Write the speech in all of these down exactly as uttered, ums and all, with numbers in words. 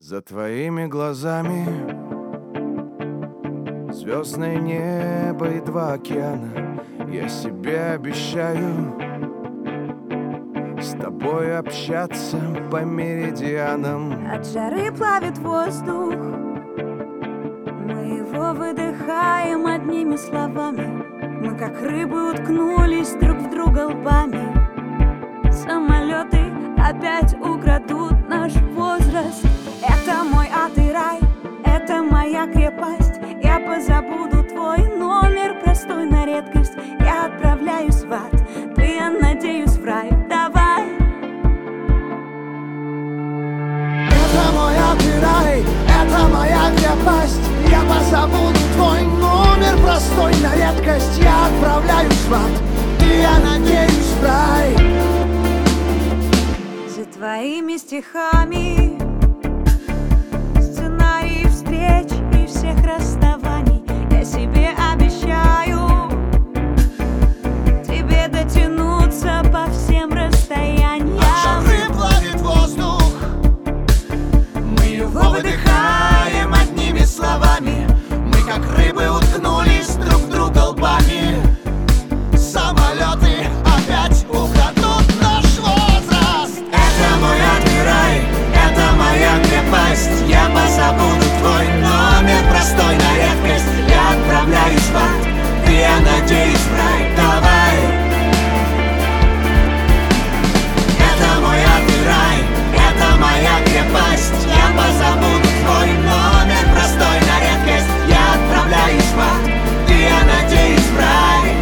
За твоими глазами звездное небо и два океана. Я себе обещаю с тобой общаться по меридианам. От жары плавит воздух, мы его выдыхаем одними словами. Мы как рыбы уткнулись друг в друга лбами. Самолеты опять украдут наш возраст. Это мой ад и рай, это моя крепость. Я позабуду твой номер, простой на редкость. Я отправляюсь в ад, ты, я надеюсь, в рай. Давай. Это мой ад и рай, это моя крепость. Я позабуду твой номер, простой на редкость. Я отправляюсь в ад, и я надеюсь, в рай. За твоими стихами сценарий встреч и всех расставаний. Я себе обещаю тебе дотянуться по всем расстояниям. От жары плавит воздух, мы его выдыхаем одними словами. Мы как рыбы уткнулись друг в друга лбами. Самолеты опять украдут наш возраст. Это мой ад и рай, это моя крепость. Я позабуду твой номер, простой на редкость. Я отправляюсь в ад, и я надеюсь, в рай. Давай. Это мой ад и рай, это моя крепость. Я позабуду твой номер, простой на редкость. Я отправляюсь в ад, и я надеюсь, в рай.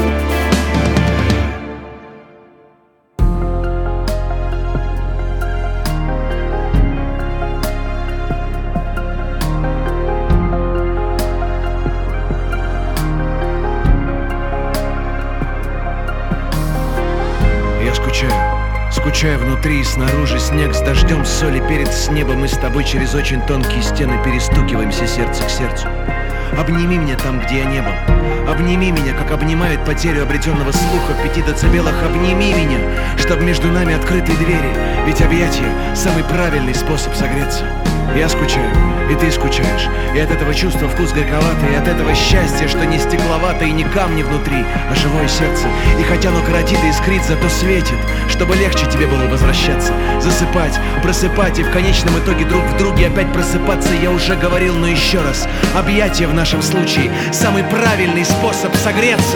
Я скучаю, скучаю внутри и снаружи. Снег с дождем, соли перед с неба. Мы с тобой через очень тонкие стены перестукиваемся сердце к сердцу. Обними меня там, где я не был. Обними меня, как обнимает потерю обретенного слуха в пяти децибелах. Обними меня, чтоб между нами открыты двери. Ведь объятия — самый правильный способ согреться. Я скучаю, и ты скучаешь. И от этого чувства вкус горьковатый. И от этого счастья, что не стекловато и не камни внутри, а живое сердце. И хотя оно коротит и искрит, зато светит, чтобы легче тебе было возвращаться. Засыпать, просыпать и в конечном итоге друг в друге опять просыпаться. Я уже говорил, но еще раз. Объятия в нашем случае — самый правильный способ согреться.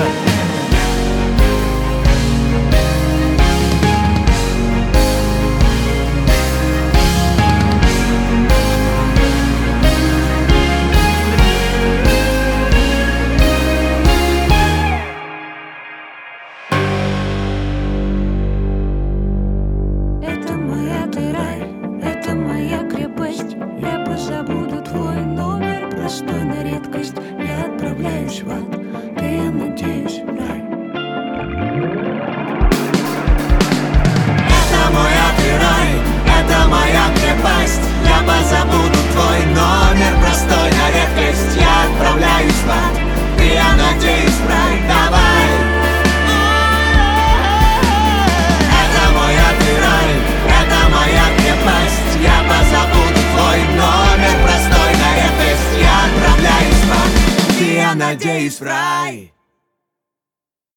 Это мой ад и рай, это моя крепость. Я позабуду твой номер, простой на редкость. Я отправляюсь в ад, ты, я надеюсь, в рай. Это мой ад и рай, это моя крепость. Я позабуду твой номер, простой на редкость. Я отправляюсь в ад, и я надеюсь, в рай. Давай. Это мой ад и рай, это моя крепость. Я позабуду твой номер, простой на редкость. Я отправляюсь в ад, и я надеюсь, в рай.